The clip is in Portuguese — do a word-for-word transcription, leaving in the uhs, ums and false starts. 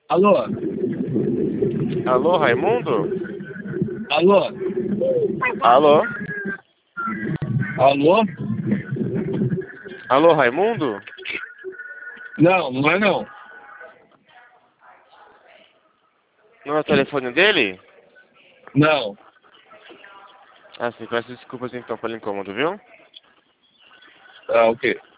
Alô? Alô, Raimundo? Alô? Alô? Alô? Alô, Raimundo? Não, não é não. Não é o telefone dele? Não. Ah, sim, peço desculpas então pelo incômodo, viu? Ah, ok.